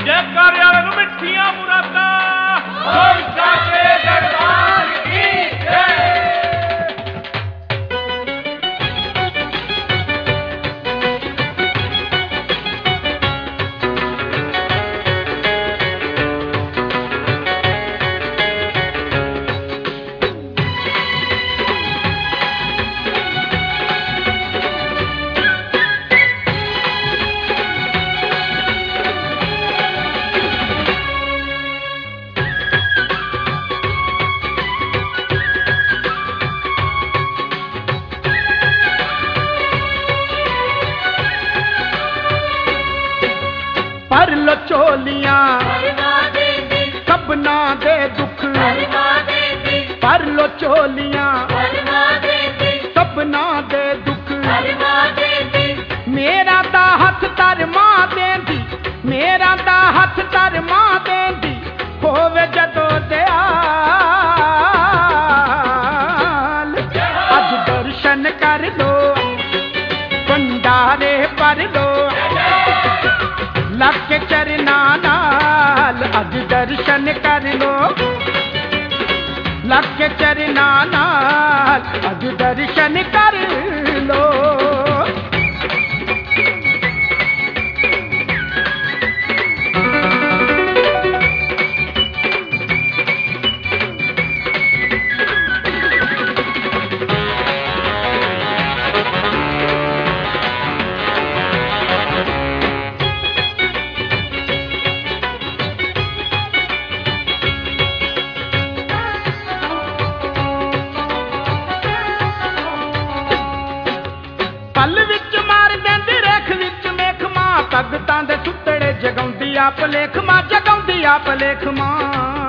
जयकारे वाले मिठियां मुरादा बोल साचे दरबार की जय। पर लो चोलियां सबना दे दुख, पर लो चोलियां सबना दे दुख। मेरा दा हथ तर मां देंदी, मेरा दा हथ तर मां देंदी, होवे जदों दयाल। अज दर्शन कर लो भंडारे पर लो, लग के चरना नाल अज दर्शन कर लो, लग के चरना नाल अज दर्शन कर लो। पल विच मार देंदी रेख विच मेख मां, भगतां दे सुतड़े जगाउंदी आप लेख मां, जगाउंदी आप लेख मां।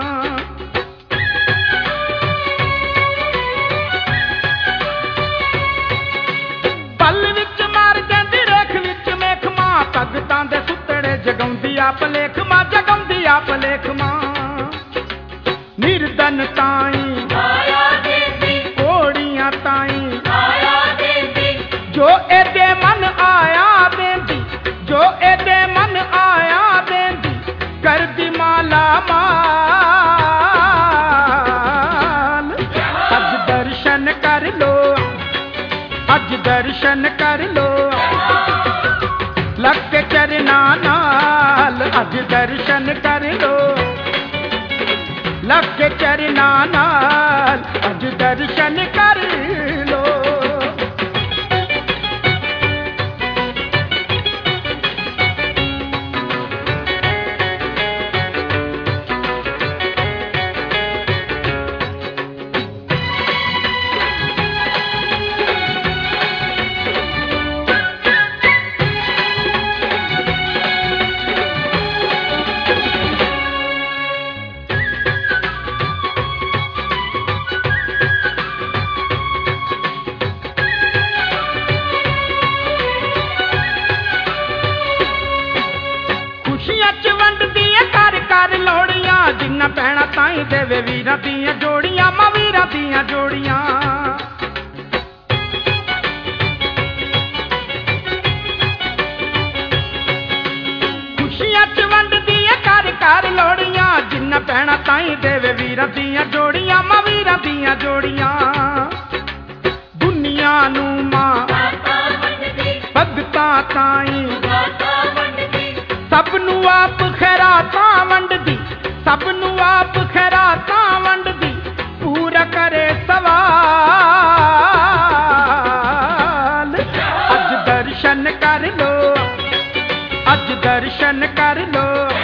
पल विच मार देंदी रेख विच मेख मां, भगतां दे सुतड़े जगाउंदी आप लेख मां, जगाउंदी आप लेख मां। निर्धन ताई कोड़ियां ताई, जो एदे मन आया बेंदी, जो एदे मन आया बेंदी, कर दी माला माल। अज दर्शन कर लो, अज दर्शन कर लो, लग के चरना नाल अज दर्शन कर लो, लग के चरना नाल अज दर्शन कर लो। जिन्ना पैना ताई देवे वीरा दियां जोड़ियां, मां वीरा दियां जोड़ियां। खुशियां च वंड दिए कर कर लोड़ियां, जिन्ना पैना ताई देवे वीरा दियां जोड़ियां, मां वीरा दियां जोड़ियां। दुनिया नू मां भगतां ताई, सबनू आप खैरातां वंडदी, सबनू आप खैरातां वंडदी, पूरा करे सवाल। अज दर्शन कर लो, अज दर्शन कर लो,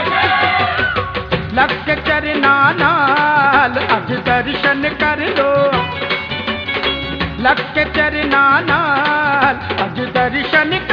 लग के चरना नाल अज दर्शन कर लो, लग के चरना नाल अज दर्शन